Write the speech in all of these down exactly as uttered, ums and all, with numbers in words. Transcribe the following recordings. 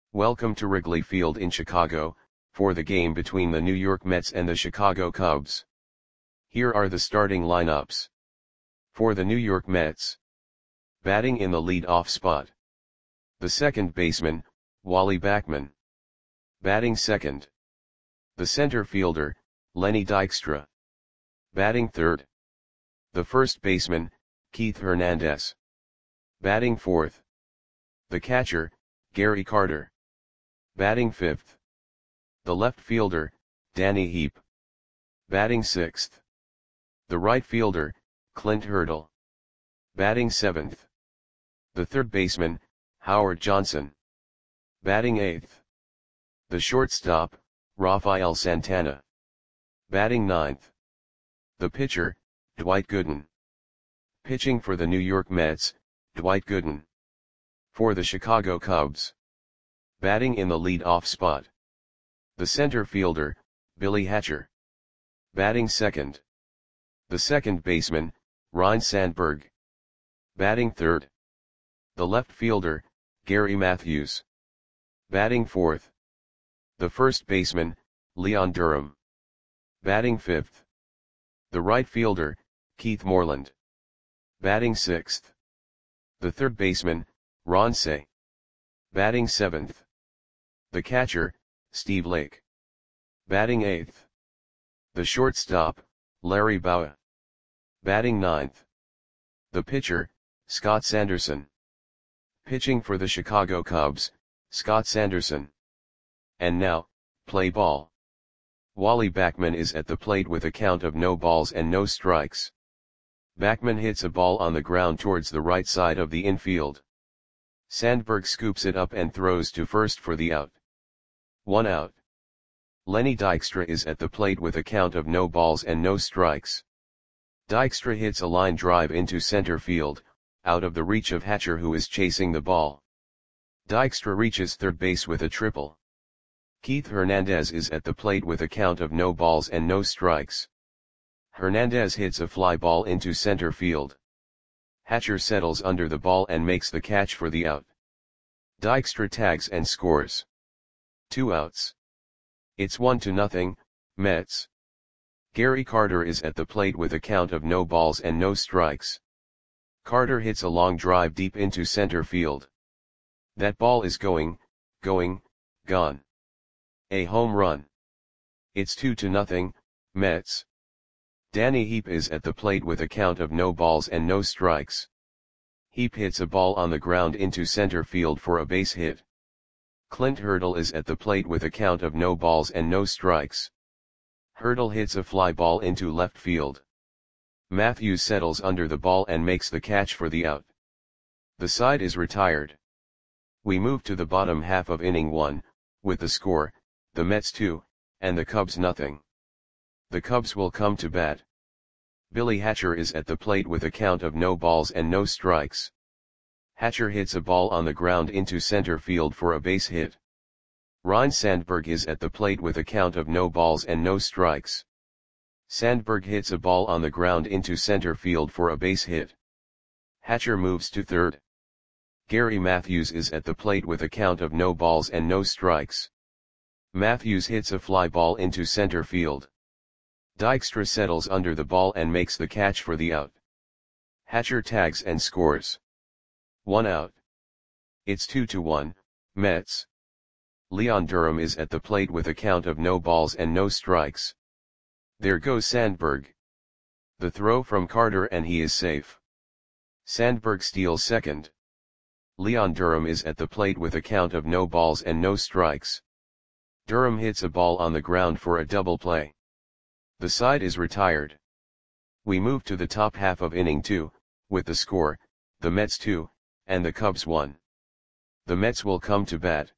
Welcome to Wrigley Field in Chicago, for the game between the New York Mets and the Chicago Cubs. Here are the starting lineups. For the New York Mets. Batting in the lead-off spot. The second baseman, Wally Backman. Batting second. The center fielder, Lenny Dykstra. Batting third. The first baseman, Keith Hernandez. Batting fourth. The catcher, Gary Carter. Batting fifth. The left fielder, Danny Heep. Batting sixth. The right fielder, Clint Hurdle. Batting seventh. The third baseman, Howard Johnson. Batting eighth. The shortstop, Rafael Santana. Batting ninth. The pitcher, Dwight Gooden. Pitching for the New York Mets, Dwight Gooden. For the Chicago Cubs. Batting in the lead-off spot. The center fielder, Billy Hatcher. Batting second. The second baseman, Ryne Sandberg. Batting third. The left fielder, Gary Matthews. Batting fourth. The first baseman, Leon Durham. Batting fifth. The right fielder, Keith Moreland. Batting sixth. The third baseman, Ron Cey. Batting seventh. The catcher, Steve Lake. Batting eighth. The shortstop, Larry Bowa. Batting ninth. The pitcher, Scott Sanderson. Pitching for the Chicago Cubs, Scott Sanderson. And now, play ball. Wally Backman is at the plate with a count of no balls and no strikes. Backman hits a ball on the ground towards the right side of the infield. Sandberg scoops it up and throws to first for the out. One out. Lenny Dykstra is at the plate with a count of no balls and no strikes. Dykstra hits a line drive into center field, out of the reach of Hatcher, who is chasing the ball. Dykstra reaches third base with a triple. Keith Hernandez is at the plate with a count of no balls and no strikes. Hernandez hits a fly ball into center field. Hatcher settles under the ball and makes the catch for the out. Dykstra tags and scores. Two outs. It's one to nothing, Mets. Gary Carter is at the plate with a count of no balls and no strikes. Carter hits a long drive deep into center field. That ball is going, going, gone. A home run. It's two to nothing, Mets. Danny Heep is at the plate with a count of no balls and no strikes. Heep hits a ball on the ground into center field for a base hit. Clint Hurdle is at the plate with a count of no balls and no strikes. Hurdle hits a fly ball into left field. Matthews settles under the ball and makes the catch for the out. The side is retired. We move to the bottom half of inning one, with the score, the Mets two, and the Cubs nothing. The Cubs will come to bat. Billy Hatcher is at the plate with a count of no balls and no strikes. Hatcher hits a ball on the ground into center field for a base hit. Ryne Sandberg is at the plate with a count of no balls and no strikes. Sandberg hits a ball on the ground into center field for a base hit. Hatcher moves to third. Gary Matthews is at the plate with a count of no balls and no strikes. Matthews hits a fly ball into center field. Dykstra settles under the ball and makes the catch for the out. Hatcher tags and scores. One out. It's two to one, Mets. Leon Durham is at the plate with a count of no balls and no strikes. There goes Sandberg. The throw from Carter and he is safe. Sandberg steals second. Leon Durham is at the plate with a count of no balls and no strikes. Durham hits a ball on the ground for a double play. The side is retired. We move to the top half of inning two, with the score, the Mets two, and the Cubs one. The Mets will come to bat.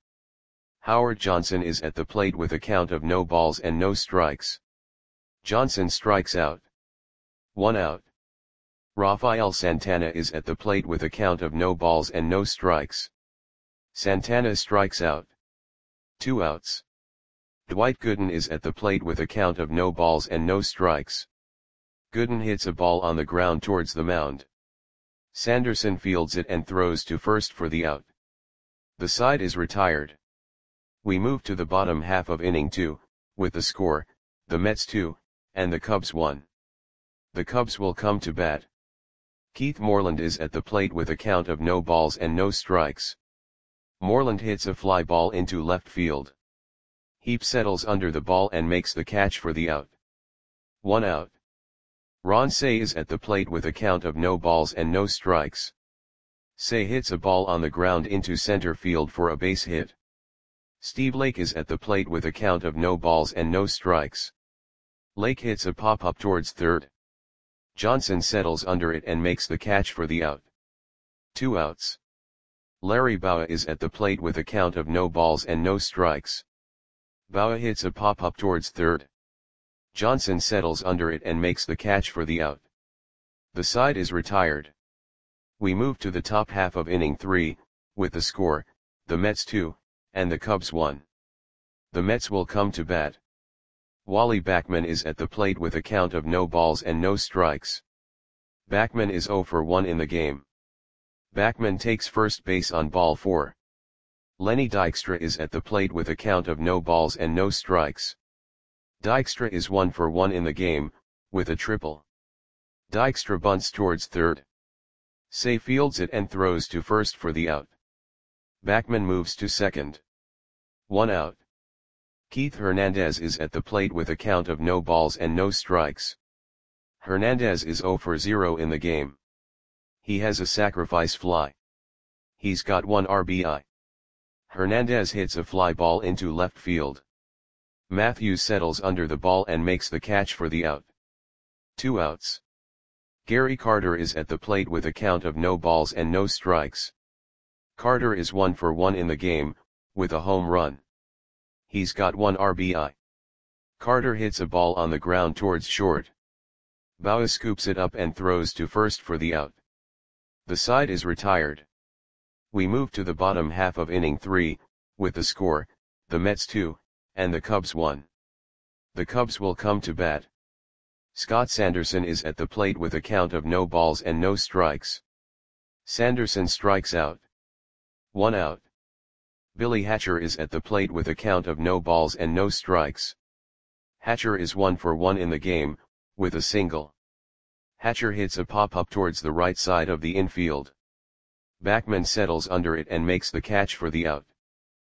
Howard Johnson is at the plate with a count of no balls and no strikes. Johnson strikes out. One out. Rafael Santana is at the plate with a count of no balls and no strikes. Santana strikes out. Two outs. Dwight Gooden is at the plate with a count of no balls and no strikes. Gooden hits a ball on the ground towards the mound. Sanderson fields it and throws to first for the out. The side is retired. We move to the bottom half of inning two, with the score, the Mets two, and the Cubs one. The Cubs will come to bat. Keith Moreland is at the plate with a count of no balls and no strikes. Moreland hits a fly ball into left field. Heap settles under the ball and makes the catch for the out. One out. Ron Cey is at the plate with a count of no balls and no strikes. Cey hits a ball on the ground into center field for a base hit. Steve Lake is at the plate with a count of no balls and no strikes. Lake hits a pop-up towards third. Johnson settles under it and makes the catch for the out. Two outs. Larry Bowa is at the plate with a count of no balls and no strikes. Bowa hits a pop-up towards third. Johnson settles under it and makes the catch for the out. The side is retired. We move to the top half of inning three, with the score, the Mets two, and the Cubs one. The Mets will come to bat. Wally Backman is at the plate with a count of no balls and no strikes. Backman is oh for one in the game. Backman takes first base on ball four. Lenny Dykstra is at the plate with a count of no balls and no strikes. Dykstra is one for one in the game, with a triple. Dykstra bunts towards third. Cey fields it and throws to first for the out. Backman moves to second. One out. Keith Hernandez is at the plate with a count of no balls and no strikes. Hernandez is oh for zero in the game. He has a sacrifice fly. He's got one R B I. Hernandez hits a fly ball into left field. Matthews settles under the ball and makes the catch for the out. Two outs. Gary Carter is at the plate with a count of no balls and no strikes. Carter is one for one in the game, with a home run. He's got one R B I. Carter hits a ball on the ground towards short. Bowa scoops it up and throws to first for the out. The side is retired. We move to the bottom half of inning three, with the score, the Mets two, and the Cubs one. The Cubs will come to bat. Scott Sanderson is at the plate with a count of no balls and no strikes. Sanderson strikes out. One out. Billy Hatcher is at the plate with a count of no balls and no strikes. Hatcher is one for one in the game, with a single. Hatcher hits a pop-up towards the right side of the infield. Backman settles under it and makes the catch for the out.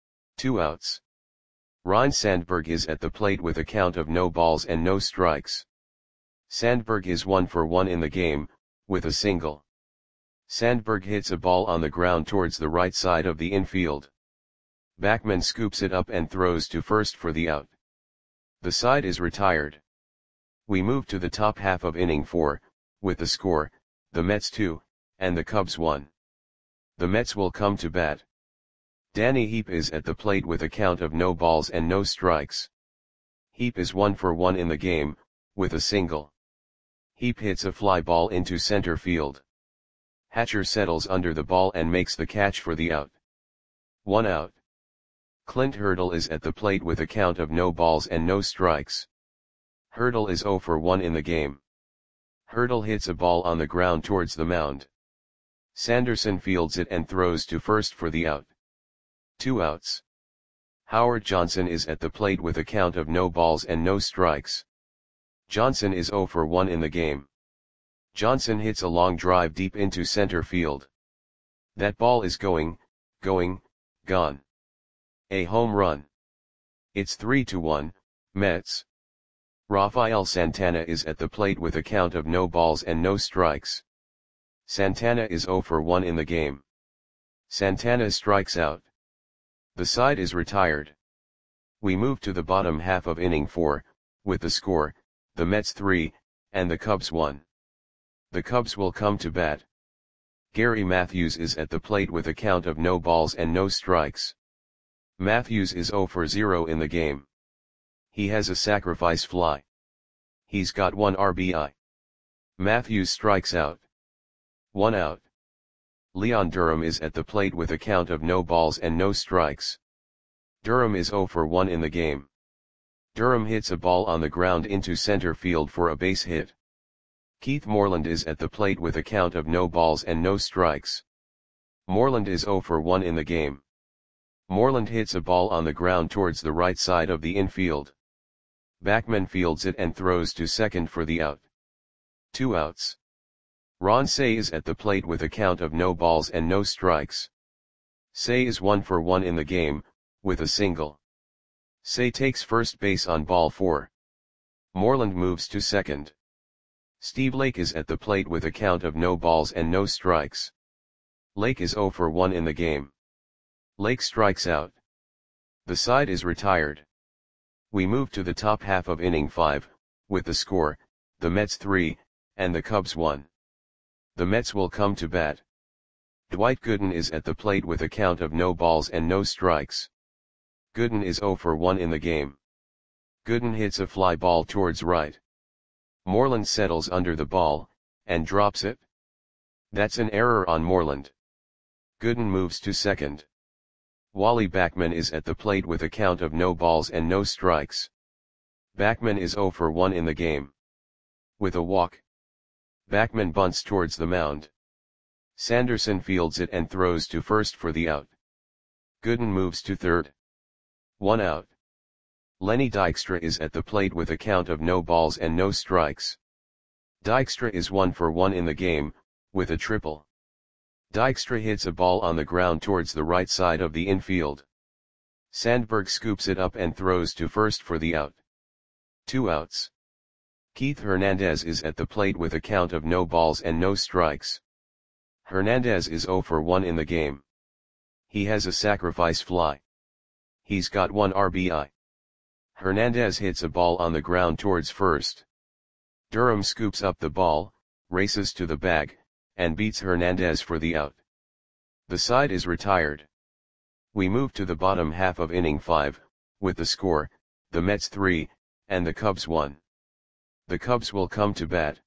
Two outs. Ryne Sandberg is at the plate with a count of no balls and no strikes. Sandberg is one for one in the game, with a single. Sandberg hits a ball on the ground towards the right side of the infield. Backman scoops it up and throws to first for the out. The side is retired. We move to the top half of inning four, with the score, the Mets two, and the Cubs one. The Mets will come to bat. Danny Heep is at the plate with a count of no balls and no strikes. Heep is one for one in the game, with a single. Heep hits a fly ball into center field. Hatcher settles under the ball and makes the catch for the out. One out. Clint Hurdle is at the plate with a count of no balls and no strikes. Hurdle is oh for one in the game. Hurdle hits a ball on the ground towards the mound. Sanderson fields it and throws to first for the out. Two outs. Howard Johnson is at the plate with a count of no balls and no strikes. Johnson is oh for one in the game. Johnson hits a long drive deep into center field. That ball is going, going, gone. A home run. It's three to one, Mets. Rafael Santana is at the plate with a count of no balls and no strikes. Santana is oh for one in the game. Santana strikes out. The side is retired. We move to the bottom half of inning four, with the score, the Mets three, and the Cubs one. The Cubs will come to bat. Gary Matthews is at the plate with a count of no balls and no strikes. Matthews is oh for zero in the game. He has a sacrifice fly. He's got one R B I. Matthews strikes out. One out. Leon Durham is at the plate with a count of no balls and no strikes. Durham is oh for one in the game. Durham hits a ball on the ground into center field for a base hit. Keith Moreland is at the plate with a count of no balls and no strikes. Moreland is oh for one in the game. Moreland hits a ball on the ground towards the right side of the infield. Backman fields it and throws to second for the out. Two outs. Ron Cey is at the plate with a count of no balls and no strikes. Cey is one for one in the game, with a single. Cey takes first base on ball four. Moreland moves to second. Steve Lake is at the plate with a count of no balls and no strikes. Lake is zero for one in the game. Lake strikes out. The side is retired. We move to the top half of inning five, with the score, the Mets three, and the Cubs one. The Mets will come to bat. Dwight Gooden is at the plate with a count of no balls and no strikes. Gooden is zero for one in the game. Gooden hits a fly ball towards right. Moreland settles under the ball, and drops it. That's an error on Moreland. Gooden moves to second. Wally Backman is at the plate with a count of no balls and no strikes. Backman is zero for one in the game. With a walk. Backman bunts towards the mound. Sanderson fields it and throws to first for the out. Gooden moves to third. One out. Lenny Dykstra is at the plate with a count of no balls and no strikes. Dykstra is one for one in the game, with a triple. Dykstra hits a ball on the ground towards the right side of the infield. Sandberg scoops it up and throws to first for the out. Two outs. Keith Hernandez is at the plate with a count of no balls and no strikes. Hernandez is zero for one in the game. He has a sacrifice fly. He's got one R B I. Hernandez hits a ball on the ground towards first. Durham scoops up the ball, races to the bag, and beats Hernandez for the out. The side is retired. We move to the bottom half of inning five, with the score, the Mets three, and the Cubs one. The Cubs will come to bat.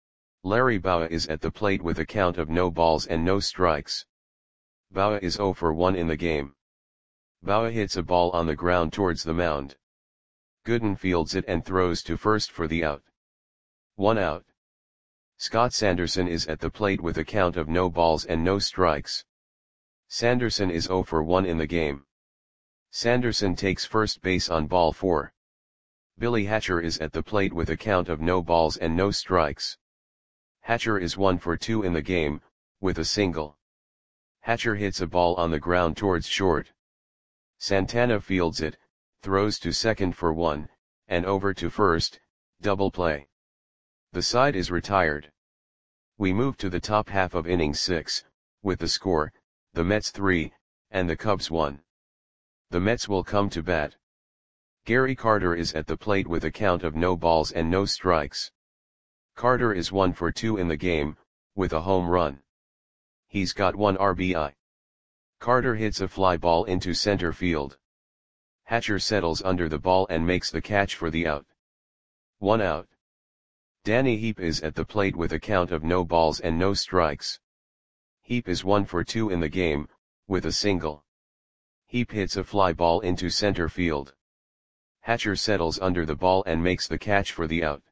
Larry Bowa is at the plate with a count of no balls and no strikes. Bowa is zero for one in the game. Bowa hits a ball on the ground towards the mound. Gooden fields it and throws to first for the out. One out. Scott Sanderson is at the plate with a count of no balls and no strikes. Sanderson is zero for one in the game. Sanderson takes first base on ball four. Billy Hatcher is at the plate with a count of no balls and no strikes. Hatcher is one for two in the game, with a single. Hatcher hits a ball on the ground towards short. Santana fields it, throws to second for one, and over to first, double play. The side is retired. We move to the top half of inning six, with the score, the Mets three, and the Cubs one. The Mets will come to bat. Gary Carter is at the plate with a count of no balls and no strikes. Carter is one for two in the game, with a home run. He's got one R B I. Carter hits a fly ball into center field. Hatcher settles under the ball and makes the catch for the out. One out. Danny Heap is at the plate with a count of no balls and no strikes. Heap is one for two in the game, with a single. Heap hits a fly ball into center field. Hatcher settles under the ball and makes the catch for the out.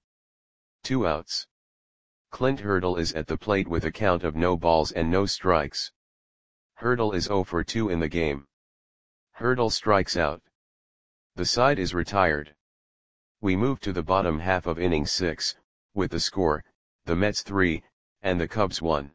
Two outs. Clint Hurdle is at the plate with a count of no balls and no strikes. Hurdle is zero for two in the game. Hurdle strikes out. The side is retired. We move to the bottom half of inning six, with the score, the Mets three, and the Cubs one.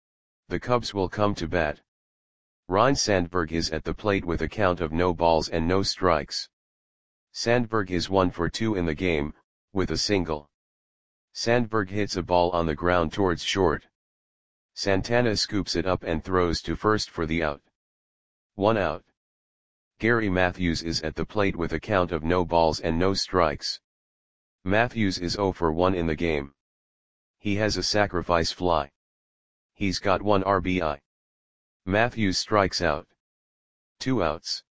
The Cubs will come to bat. Ryne Sandberg is at the plate with a count of no balls and no strikes. Sandberg is one for two in the game, with a single. Sandberg hits a ball on the ground towards short. Santana scoops it up and throws to first for the out. One out. Gary Matthews is at the plate with a count of no balls and no strikes. Matthews is zero for one in the game. He has a sacrifice fly. He's got one R B I. Matthews strikes out. Two outs.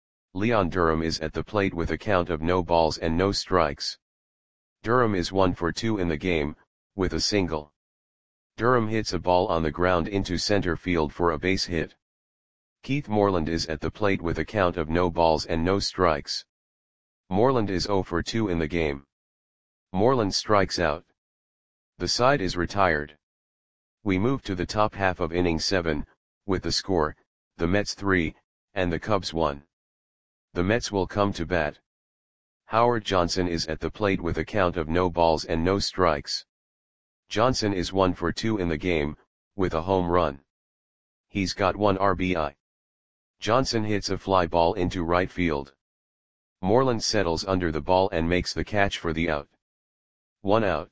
Leon Durham is at the plate with a count of no balls and no strikes. Durham is one for two in the game, with a single. Durham hits a ball on the ground into center field for a base hit. Keith Moreland is at the plate with a count of no balls and no strikes. Moreland is zero for two in the game. Moreland strikes out. The side is retired. We move to the top half of inning seven, with the score, the Mets three, and the Cubs one. The Mets will come to bat. Howard Johnson is at the plate with a count of no balls and no strikes. Johnson is one for two in the game, with a home run. He's got one R B I. Johnson hits a fly ball into right field. Moreland settles under the ball and makes the catch for the out. One out.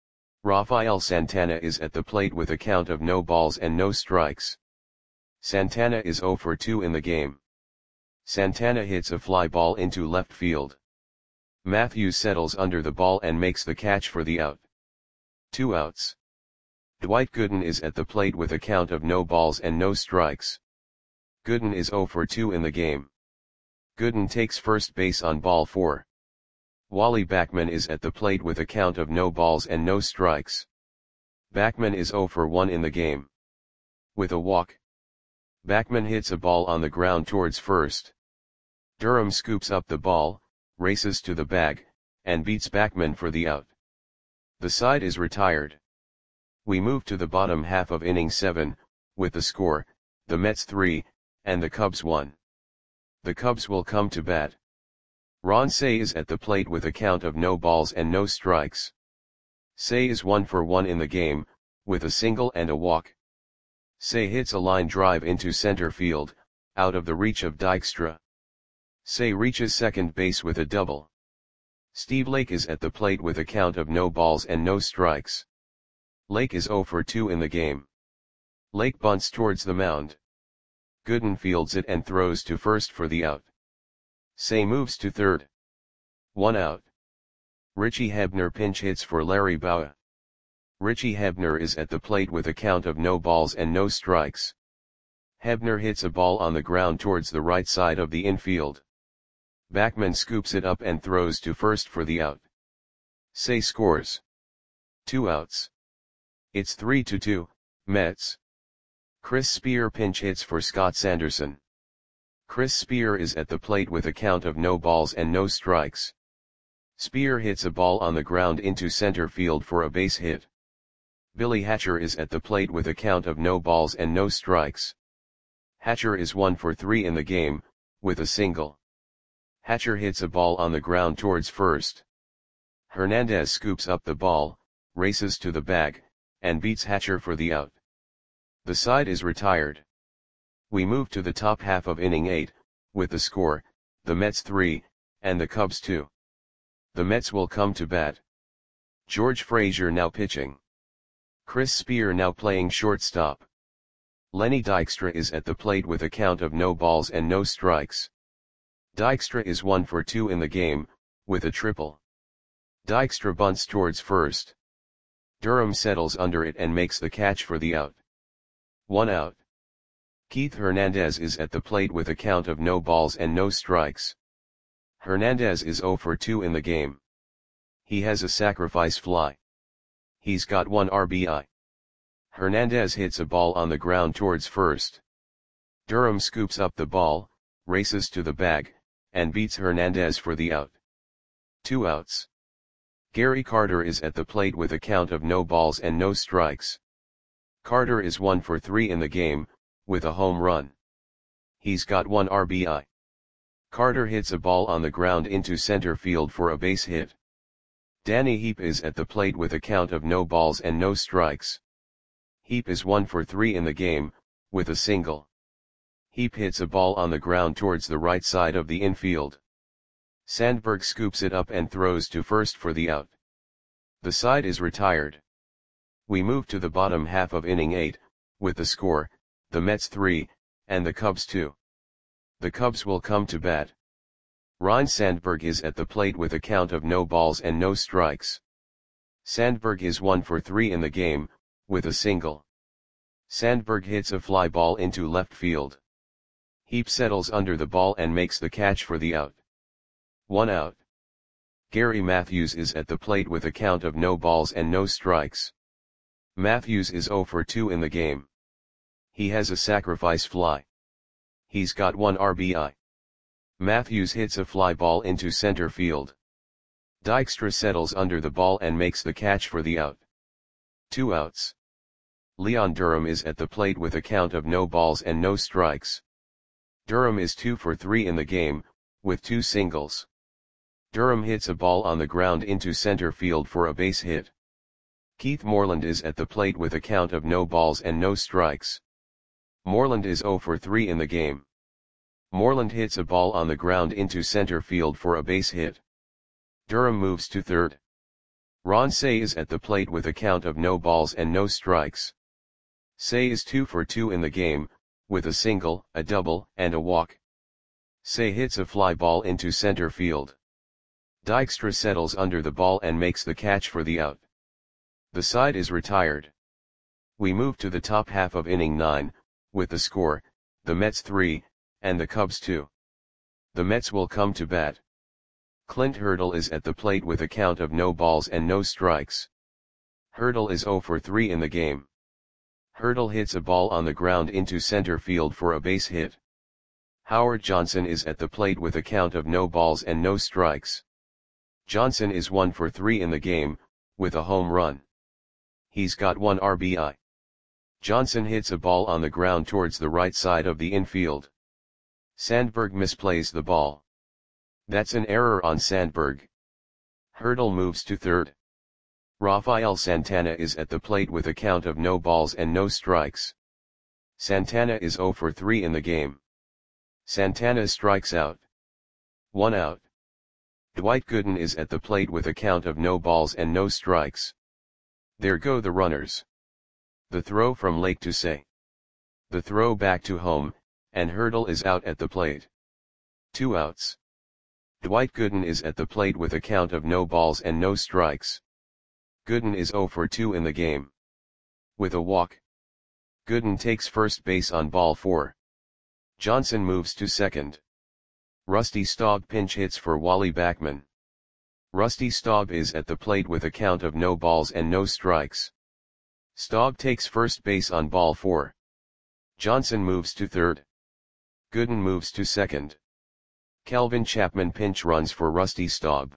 Rafael Santana is at the plate with a count of no balls and no strikes. Santana is zero for two in the game. Santana hits a fly ball into left field. Matthews settles under the ball and makes the catch for the out. Two outs. Dwight Gooden is at the plate with a count of no balls and no strikes. Gooden is zero for two in the game. Gooden takes first base on ball four. Wally Backman is at the plate with a count of no balls and no strikes. Backman is zero for one in the game. With a walk. Backman hits a ball on the ground towards first. Durham scoops up the ball, races to the bag, and beats Backman for the out. The side is retired. We move to the bottom half of inning seven, with the score, the Mets three, and the Cubs one. The Cubs will come to bat. Ron Cey is at the plate with a count of no balls and no strikes. Cey is one for one in the game, with a single and a walk. Cey hits a line drive into center field, out of the reach of Dykstra. Cey reaches second base with a double. Steve Lake is at the plate with a count of no balls and no strikes. Lake is zero for two in the game. Lake bunts towards the mound. Gooden fields it and throws to first for the out. Cey moves to third. One out. Richie Hebner pinch hits for Larry Bowa. Richie Hebner is at the plate with a count of no balls and no strikes. Hebner hits a ball on the ground towards the right side of the infield. Backman scoops it up and throws to first for the out. Cey scores. Two outs. It's three to two, Mets. Chris Spear pinch hits for Scott Sanderson. Chris Spear is at the plate with a count of no balls and no strikes. Spear hits a ball on the ground into center field for a base hit. Billy Hatcher is at the plate with a count of no balls and no strikes. Hatcher is one for three in the game, with a single. Hatcher hits a ball on the ground towards first. Hernandez scoops up the ball, races to the bag, and beats Hatcher for the out. The side is retired. We move to the top half of inning eight, with the score, the Mets three, and the Cubs two. The Mets will come to bat. George Frazier now pitching. Chris Spear now playing shortstop. Lenny Dykstra is at the plate with a count of no balls and no strikes. Dykstra is one for two in the game, with a triple. Dykstra bunts towards first. Durham settles under it and makes the catch for the out. One out. Keith Hernandez is at the plate with a count of no balls and no strikes. Hernandez is zero for two in the game. He has a sacrifice fly. He's got one R B I. Hernandez hits a ball on the ground towards first. Durham scoops up the ball, races to the bag, and beats Hernandez for the out. Two outs. Gary Carter is at the plate with a count of no balls and no strikes. Carter is one for three in the game, with a home run. He's got one R B I. Carter hits a ball on the ground into center field for a base hit. Danny Heap is at the plate with a count of no balls and no strikes. Heap is one for three in the game, with a single. Heap hits a ball on the ground towards the right side of the infield. Sandberg scoops it up and throws to first for the out. The side is retired. We move to the bottom half of inning eight, with the score, the Mets three, and the Cubs two. The Cubs will come to bat. Ryne Sandberg is at the plate with a count of no balls and no strikes. Sandberg is one for three in the game, with a single. Sandberg hits a fly ball into left field. Heap settles under the ball and makes the catch for the out. One out. Gary Matthews is at the plate with a count of no balls and no strikes. Matthews is zero for two in the game. He has a sacrifice fly. He's got one R B I. Matthews hits a fly ball into center field. Dykstra settles under the ball and makes the catch for the out. Two outs. Leon Durham is at the plate with a count of no balls and no strikes. Durham is two for three in the game, with two singles. Durham hits a ball on the ground into center field for a base hit. Keith Moreland is at the plate with a count of no balls and no strikes. Moreland is zero for three in the game. Moreland hits a ball on the ground into center field for a base hit. Durham moves to third. Ron Cey is at the plate with a count of no balls and no strikes. Cey is two for two in the game, with a single, a double, and a walk. Cey hits a fly ball into center field. Dykstra settles under the ball and makes the catch for the out. The side is retired. We move to the top half of inning nine, with the score, the Mets three, and the Cubs two. The Mets will come to bat. Clint Hurdle is at the plate with a count of no balls and no strikes. Hurdle is zero for three in the game. Hurdle hits a ball on the ground into center field for a base hit. Howard Johnson is at the plate with a count of no balls and no strikes. Johnson is one for three in the game, with a home run. He's got one R B I. Johnson hits a ball on the ground towards the right side of the infield. Sandberg misplays the ball. That's an error on Sandberg. Hurdle moves to third. Rafael Santana is at the plate with a count of no balls and no strikes. Santana is zero for three in the game. Santana strikes out. One out. Dwight Gooden is at the plate with a count of no balls and no strikes. There go the runners. The throw from Lake to Cey. The throw back to home, and Hurdle is out at the plate. Two outs. Dwight Gooden is at the plate with a count of no balls and no strikes. Gooden is zero for two in the game. With a walk. Gooden takes first base on ball four. Johnson moves to second. Rusty Staub pinch hits for Wally Backman. Rusty Staub is at the plate with a count of no balls and no strikes. Staub takes first base on ball four. Johnson moves to third. Gooden moves to second. Kelvin Chapman pinch runs for Rusty Staub.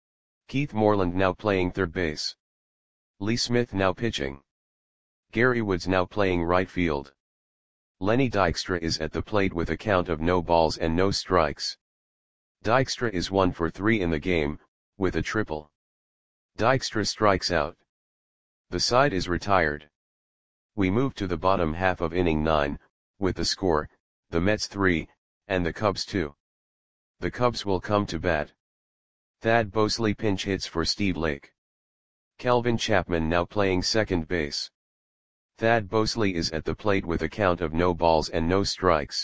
Keith Moreland now playing third base. Lee Smith now pitching. Gary Woods now playing right field. Lenny Dykstra is at the plate with a count of no balls and no strikes. Dykstra is one for three in the game, with a triple. Dykstra strikes out. The side is retired. We move to the bottom half of inning nine, with the score, the Mets three, and the Cubs two. The Cubs will come to bat. Thad Bosley pinch hits for Steve Lake. Kelvin Chapman now playing second base. Thad Bosley is at the plate with a count of no balls and no strikes.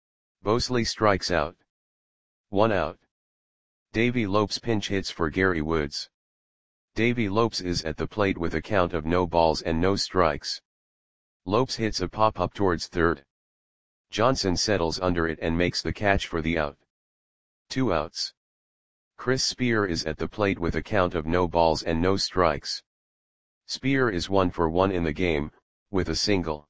Bosley strikes out. One out. Davey Lopes pinch hits for Gary Woods. Davey Lopes is at the plate with a count of no balls and no strikes. Lopes hits a pop-up towards third. Johnson settles under it and makes the catch for the out. Two outs. Chris Spear is at the plate with a count of no balls and no strikes. Spear is one for one in the game, with a single.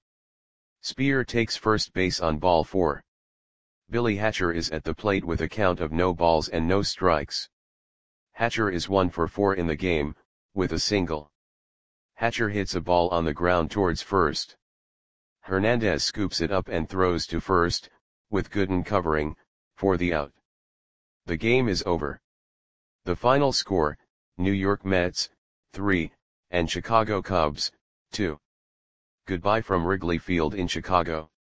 Spear takes first base on ball four. Billy Hatcher is at the plate with a count of no balls and no strikes. Hatcher is one for four in the game, with a single. Hatcher hits a ball on the ground towards first. Hernandez scoops it up and throws to first, with Gooden covering, for the out. The game is over. The final score, New York Mets, three, and Chicago Cubs, two. Goodbye from Wrigley Field in Chicago.